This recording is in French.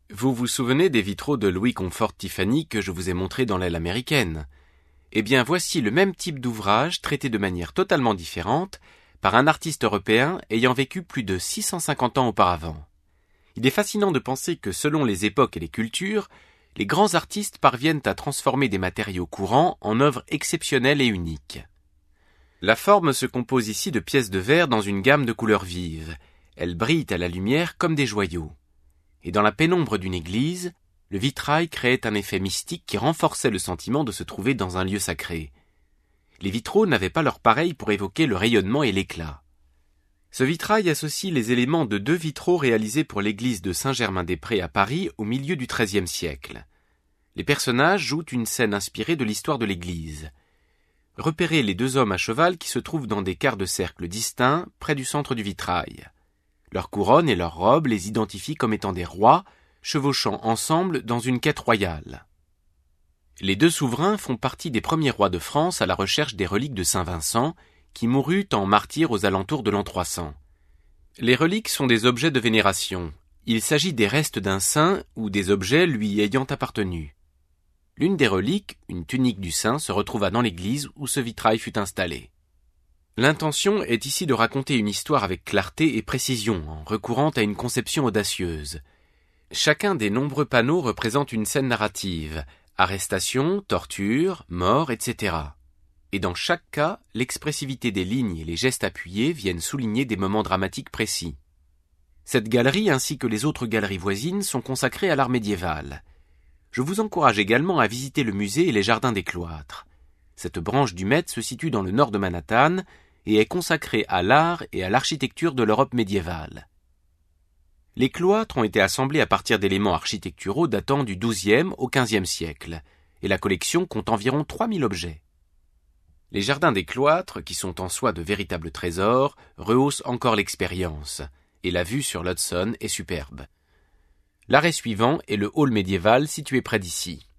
Vous vous souvenez des vitraux de Louis Comfort Tiffany que je vous ai montrés dans l'aile américaine? Eh bien, voici le même type d'ouvrage traité de manière totalement différente par un artiste européen ayant vécu plus de 650 ans auparavant. Il est fascinant de penser que selon les époques et les cultures, les grands artistes parviennent à transformer des matériaux courants en œuvres exceptionnelles et uniques. La forme se compose ici de pièces de verre dans une gamme de couleurs vives. Elles brillent à la lumière comme des joyaux. Et dans la pénombre d'une église, le vitrail créait un effet mystique qui renforçait le sentiment de se trouver dans un lieu sacré. Les vitraux n'avaient pas leur pareil pour évoquer le rayonnement et l'éclat. Ce vitrail associe les éléments de 2 vitraux réalisés pour l'église de Saint-Germain-des-Prés à Paris au milieu du XIIIe siècle. Les personnages jouent une scène inspirée de l'histoire de l'église. Repérez les 2 hommes à cheval qui se trouvent dans des quarts de cercle distincts près du centre du vitrail. Leur couronne et leur robe les identifient comme étant des rois, chevauchant ensemble dans une quête royale. Les 2 souverains font partie des premiers rois de France à la recherche des reliques de Saint Vincent, qui mourut en martyr aux alentours de l'an 300. Les reliques sont des objets de vénération. Il s'agit des restes d'un saint ou des objets lui ayant appartenu. L'une des reliques, une tunique du saint, se retrouva dans l'église où ce vitrail fut installé. L'intention est ici de raconter une histoire avec clarté et précision, en recourant à une conception audacieuse. Chacun des nombreux panneaux représente une scène narrative, arrestation, torture, mort, etc. Et dans chaque cas, l'expressivité des lignes et les gestes appuyés viennent souligner des moments dramatiques précis. Cette galerie ainsi que les autres galeries voisines sont consacrées à l'art médiéval. Je vous encourage également à visiter le musée et les jardins des cloîtres. Cette branche du Met se situe dans le nord de Manhattan et est consacrée à l'art et à l'architecture de l'Europe médiévale. Les cloîtres ont été assemblés à partir d'éléments architecturaux datant du XIIe au XVe siècle, et la collection compte environ 3000 objets. Les jardins des cloîtres, qui sont en soi de véritables trésors, rehaussent encore l'expérience, et la vue sur l'Hudson est superbe. L'arrêt suivant est le hall médiéval situé près d'ici.